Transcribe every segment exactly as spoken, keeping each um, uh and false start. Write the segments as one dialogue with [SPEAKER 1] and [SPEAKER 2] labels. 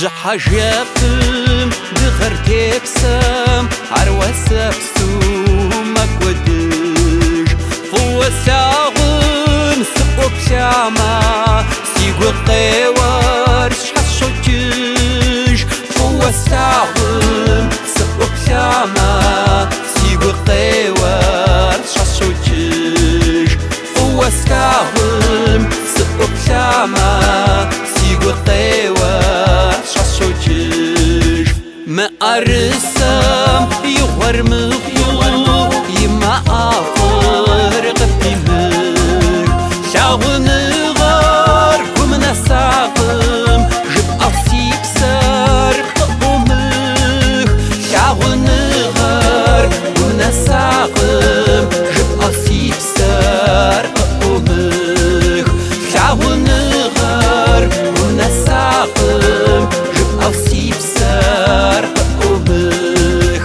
[SPEAKER 1] جحاجابم بغرتي بسام عروسة بسوم مكودش فو ساغم سقو بشاما سيقو قيوار شحشوتش فو ساغم سقو بشاما سيقو قيوار شحشوتش فو ساغم سقو بشاما سيقو قيوار شحشوتش ما أرسم يغور مغيو يما أفر غفيمك شاغن غار كمنا ساقم جب أصيب سار قبومك شاغن غار كمنا ساقم جب أصيب سار قبومك شاغن غار كمنا ساقم جب أصيب سار قبومك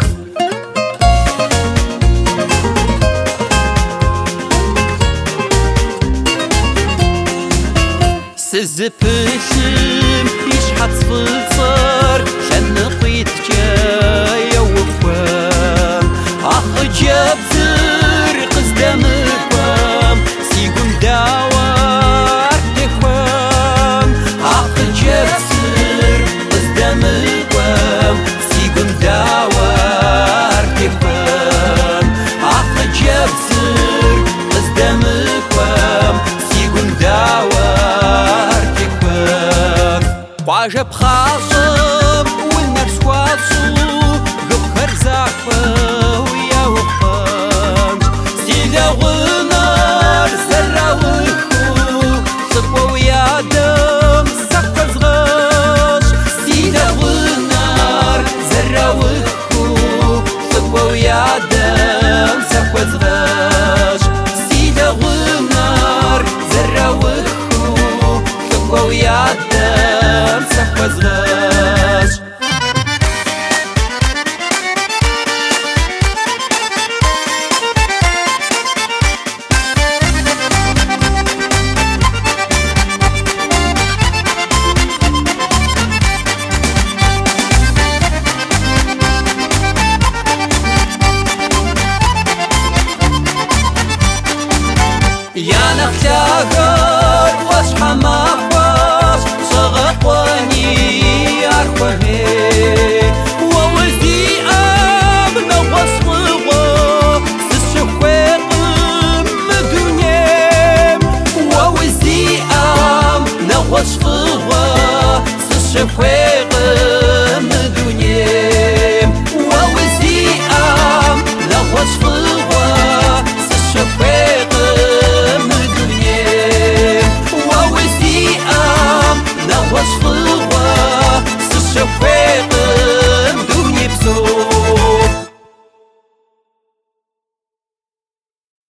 [SPEAKER 1] سزبشم يشحت صفلصار شن نقيت جايا وفام أخ جاب زر قصدام الفام سيقوم داوار تفام أخ جاب زر قصدام الفام سيقوم داوار تفام أخ جاب زر قصدام الفام سيقوم داوار وعجب خاصم والنفس واصو غفر زعفة ويا وخام سيدا غنار زرع وخو صفوة ويا دم زقة زغاش سيدا غنار زرع وخو صفوة ويا دم زقة زغاش سيدا غنار زرع وخو صفوة ويا دم was love.